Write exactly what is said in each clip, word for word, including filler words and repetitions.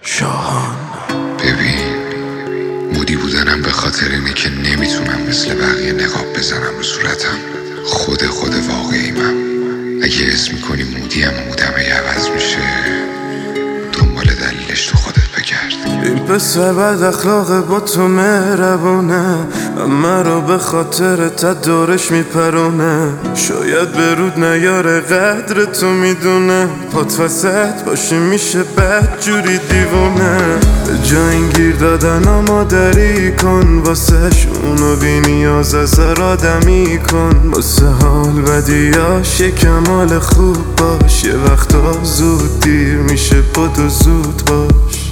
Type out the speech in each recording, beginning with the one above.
شاهان. ببین، مودی بودنم به خاطر اینه که نمیتونم مثل بقیه نقاب بزنم رو صورتم. خود خود واقعیمم. اگه اسم میکنی مودیم و مودم اگه عوض میشه، دنبال دلیلش تو خودت بگرد. این پسر بد اخلاق با تو مهربونه، اما رو به خاطر تدارش میپرونه. شاید به رود نیاره قدر تو میدونه، پات وسط باشی میشه بد جوری دیوونه. به جا این گیر دادن ها مادری کن واسش، اونو بی نیاز از هر آدمی کن. واسه حال بدیاش یه کمال خوب باش، یه وقتا زود دیر میشه بدو زود باش.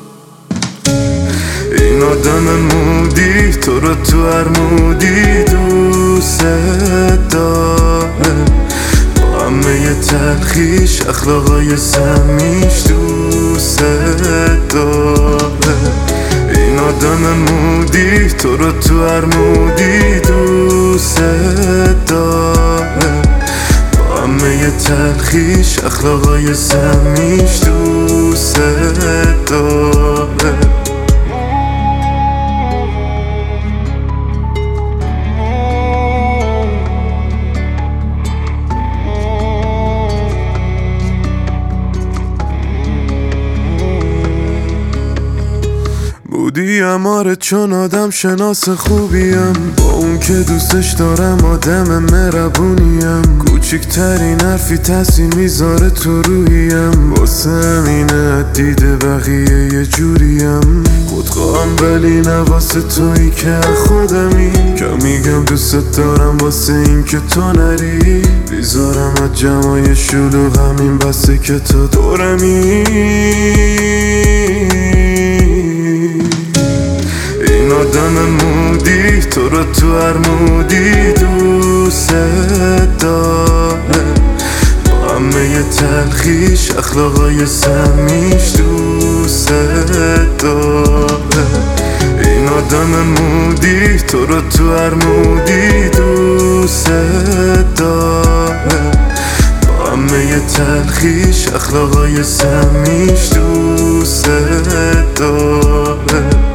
این آدم مودی تو رو تو هر مودی دوست داره، با همه ی تلخیش اخلاقای سمیش دوست داره. این آدم مودی تو رو تو هر مودی دوست داره، با همه ی تلخیش اخلاقای سمیش دوست داره. بودیم آره، چون آدم شناس خوبیم، با اون که دوستش دارم آدم مهربونیم. کوچکترین حرفی تاثیر میذاره تو روحیم، واسه همینه دیده بقیه یه جوریم. خودخواهم ولی نه واسه تویی که خودمی، که میگم دوست دارم واسه این که تو نری. بیزارم از جمعای شلوغ، همین بسه که تو دورمی. این آدم مودی تو رو تو هر مودی دوست داره، با همه ی تلخیش اخلاقای سمیش دوست داره. این آدم مودی تو رو تو هر مودی دوست داره، با همه ی تلخیش اخلاقای سمیش دوست داره.